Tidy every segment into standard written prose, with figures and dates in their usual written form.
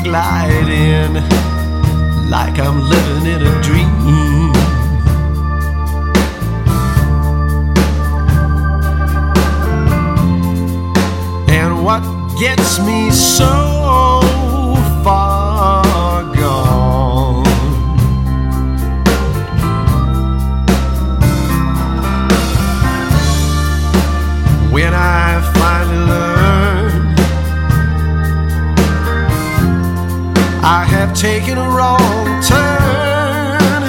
gliding like I'm living in a dream. And what gets me so far gone, when I finally learn I have taken a wrong turn,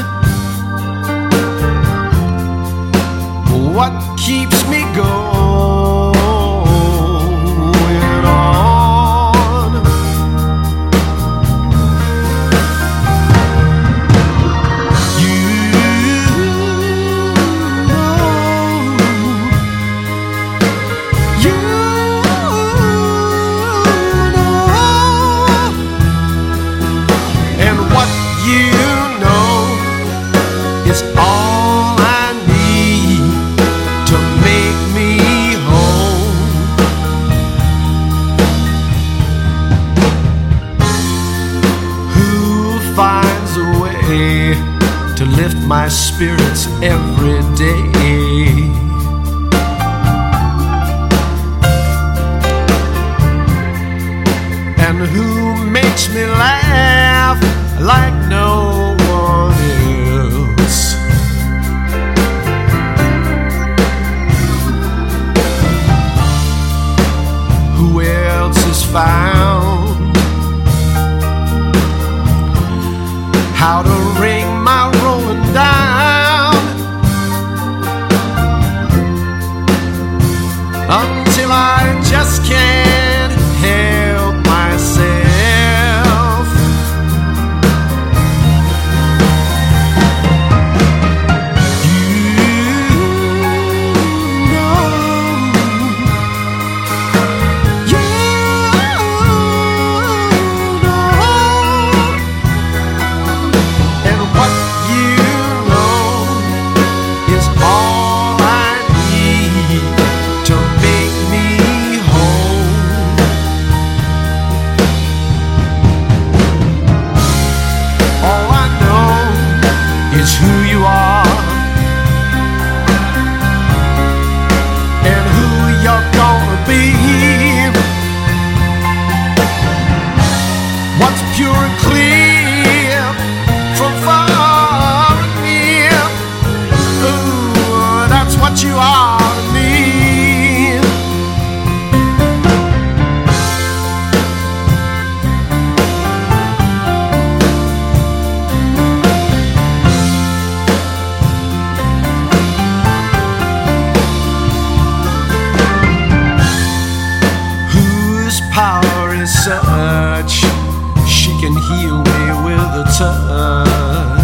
what keeps me going on? It's all I need to make me whole. Who finds a way to lift my spirits every day? And who makes me laugh like no one else? Who else has found how to ring my rolling down until I just can't help myself? It's who you are and who you're gonna be. What's pure and clear from far and near, ooh, that's what you are to me. Power is such, she can heal me with a touch.